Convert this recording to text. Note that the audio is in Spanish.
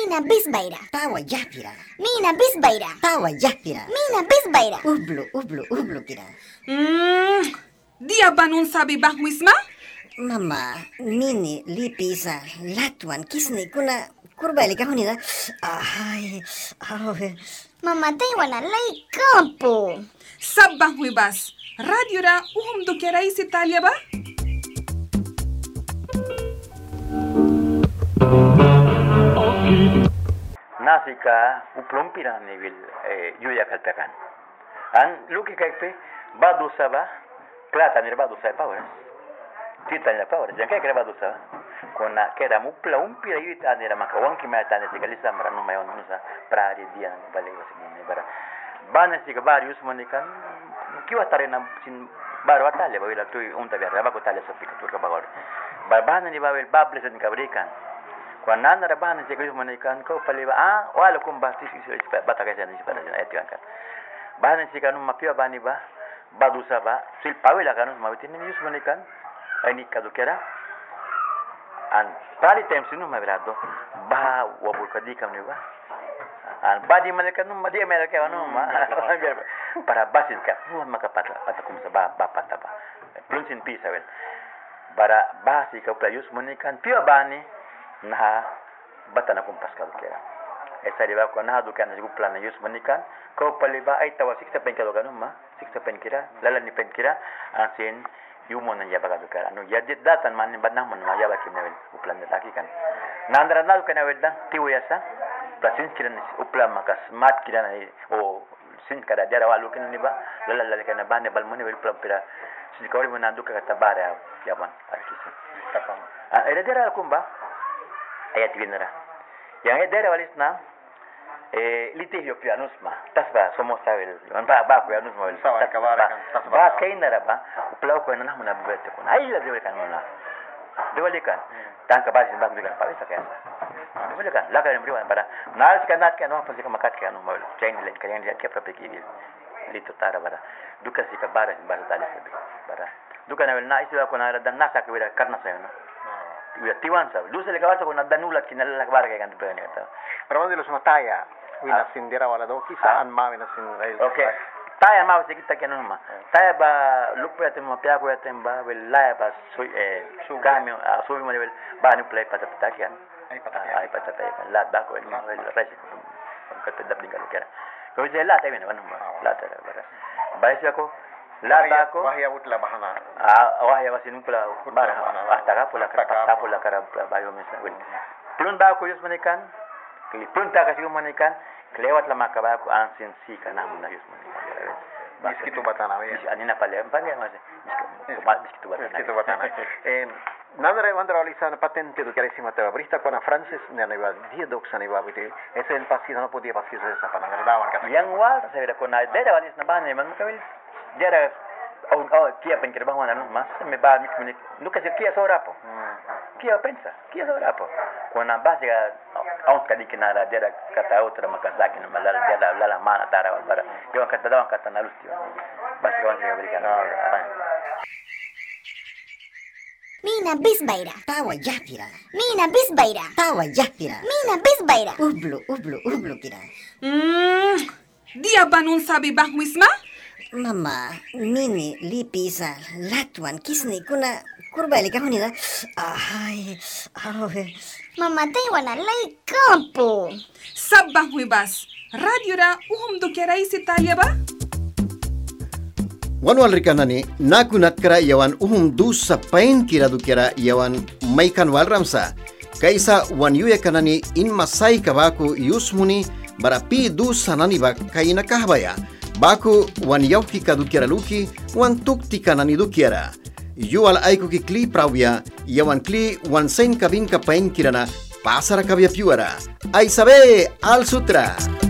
Mina bisbaira. Tawa yapira. Mina bisbaira. Tawa yapira. Mina bisbaira. Ublu kira. Dia banun sabi bang wisma? Mama, mini lipisa latuan kisni kuna kurbali ka hunida. Ay. Mama taiwana lai campo. Sab bang bas. Radio ra do kera isi Italia ba? Nasika uplompira nivel yuya kalpekan. An luki kaipe badu saba plata ni badu saba power. Tita ni power. Jangan kira badu saba. Kona kera mupla umpira yuita ni maka wanki mata ni tigalisa mara no mayon nusa prari dia bale wasini bara. Bana sika varios manikan kiwa tarena sin baru atale ba wila tu unta biar ba ko tale sa pikatur ka bagor. Barbana ni ba wel bables ni kabrikan. Kwa nana rabana je ko manikan ko paliba wala kum batis isi bata ka jani para jana etikan kan bana si kanu mapia bani ba badusa ba sil pawela kanu mawitin ni yus manikan ani kadukera an pali time sinu mabrado ba wabul kadikam ni ba an badi manikan no madi amerika no ma para basin ka makapata patakum sa ba pata ba plunsin pisa wel bara basi ka playus manikan pia bani nah batana kumpas ka kera esa riba ko na dukan na plan yus manikan ko paliba ay tawa 6 pen ka dukan ma 6 pen kira lala ni pen kira asin yumo na yaba ka dukan no yadit datan man badna man ma yaba kinawel uplan na takikan nandra na dukan awel dan tiwo yasa plasin kira ni uplan maka smart kira na o sin kada dara walu kin ni ba lala kana bane balmone wel plan pira sin ko ri mo nanduka ka tabara yaban arkisa tapam era dara kumba ayat binara yang edera walisna litigio pianus ma tasba somos saber ba pianus ma tasba kainara ba uplau ko na namna bete ko ay la debe kan na debe kan tan ka basin ba bigan pa sa kaya debe kan la ka mriwa para na ska nat ka no pa ka makat ka no ma chain len ka yan ka prope ki lito tara bara duka si ka bara tali bara duka na na isi ko na dan nasa ka wira karna sa no tiwan sa lusa le kabasa con danulat kinala la barga kan pene ta Ramon de los mataya wina sindera wala do kisa an ma wina sin okay taya ma se kita kenon ma taya ba lukpe te ma pia ko temba wel la ba so cambio so mi mal ba ni play pata pata kian ay pata la ba ko el resi ko te dabli ka kera ko je la te bene wan la te ba ese ko la ko wahya utla bahana wahya wasin pula bara hasta ka pula kara bayo mesa wel plun ba ko yus manikan kli plun ta ka sigo manikan klewat la makaba ko ansin si kana mun yus manikan miskitu batana ya anina pale empane mas miskitu batana Nandre wandra alisana patente do carissima teva brista con a Francis ne va dia doxani va vite ese el pasito no podía pasir esa para dawan ka yang wal sa vera con a dera walis na bane man kabil dera au kia pen kira bahwana no mas me ba mi comunic nunca se kia sorapo kia pensa kia sorapo con a base au kadikina la dera kata otra makasaki no malala dera la mana tara wal bara yo kata dawan kata na lustio bas kawan se americano Mina bisbaira. Tawa yapira. Mina bisbaira. Tawa yapira. Mina bisbaira. Ublu kira. Dia banun sabi bang wisma? Mama, mini lipisa latuan kisni kuna kurbali ka hunida. Ay. Mama taiwana lai campo. Sab bang bas. Radio ra do kera isi Italia ba? Wanwal rikanani naku natkara yawan dusa pain kira dukera yawan maikan walramsa kaisa wan yuya kanani in masai kabaku yusmuni barapi dusa nani bak kaina kahbaya baku wan yauki kadukera luki wan tukti kanani dukera yual aiku ki kli prawya yawan kli wan sen kabin ka pain kirana pasara kabya piwara ai sabe al sutra